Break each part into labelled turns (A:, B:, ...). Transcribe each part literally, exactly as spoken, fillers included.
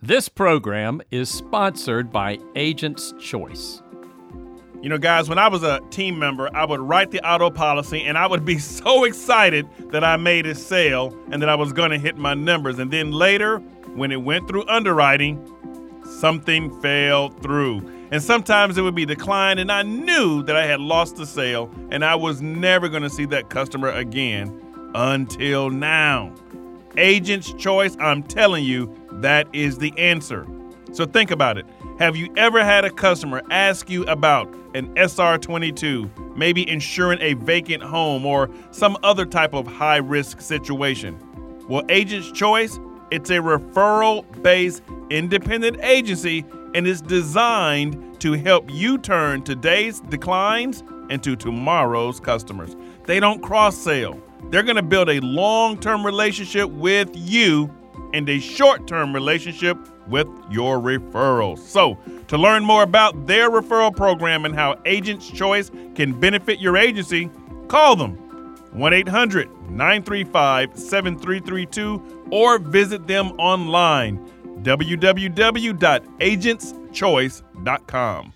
A: This program is sponsored by Agent's Choice.
B: You know, guys, when I was a team member, I would write the auto policy and I would be so excited that I made a sale and that I was going to hit my numbers. And then later, when it went through underwriting, something fell through. And sometimes it would be declined, and I knew that I had lost the sale and I was never going to see that customer again until now. Agent's Choice, I'm telling you, that is the answer. So think about it. Have you ever had a customer ask you about an S R twenty-two, maybe insuring a vacant home or some other type of high-risk situation? Well, Agent's Choice, it's a referral-based independent agency, and it's designed to help you turn today's declines into tomorrow's customers. They don't cross-sell. They're going to build a long-term relationship with you and a short-term relationship with your referrals. So, to learn more about their referral program and how Agent's Choice can benefit your agency, call them one eight hundred nine three five seven three three two or visit them online, w w w dot agents choice dot com.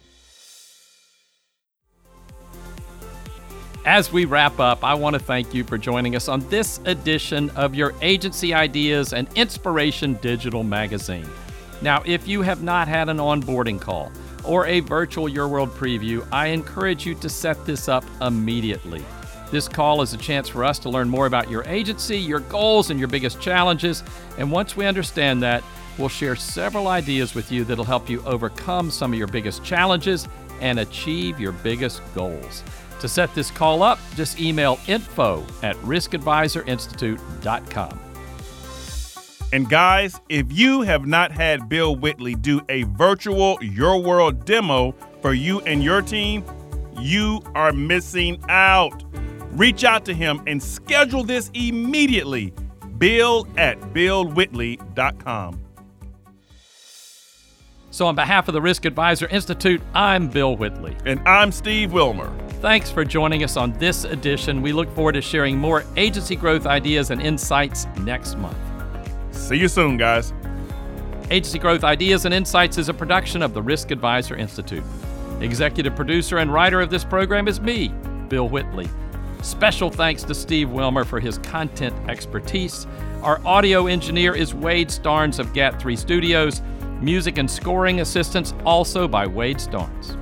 A: As we wrap up, I want to thank you for joining us on this edition of your Agency Ideas and Inspiration Digital Magazine. Now, if you have not had an onboarding call or a virtual Your World preview, I encourage you to set this up immediately. This call is a chance for us to learn more about your agency, your goals, and your biggest challenges. And once we understand that, we'll share several ideas with you that'll help you overcome some of your biggest challenges and achieve your biggest goals. To set this call up, just email info at risk advisor institute dot com.
B: And guys, if you have not had Bill Whitley do a virtual Your World demo for you and your team, you are missing out. Reach out to him and schedule this immediately. Bill at bill whitley dot com.
A: So on behalf of the Risk Advisor Institute, I'm Bill Whitley.
B: And I'm Steve Wilmer.
A: Thanks for joining us on this edition. We look forward to sharing more agency growth ideas and insights next month.
B: See you soon, guys.
A: Agency Growth Ideas and Insights is a production of the Risk Advisor Institute. Executive producer and writer of this program is me, Bill Whitley. Special thanks to Steve Wilmer for his content expertise. Our audio engineer is Wade Starnes of G A T three Studios. Music and scoring assistance also by Wade Starnes.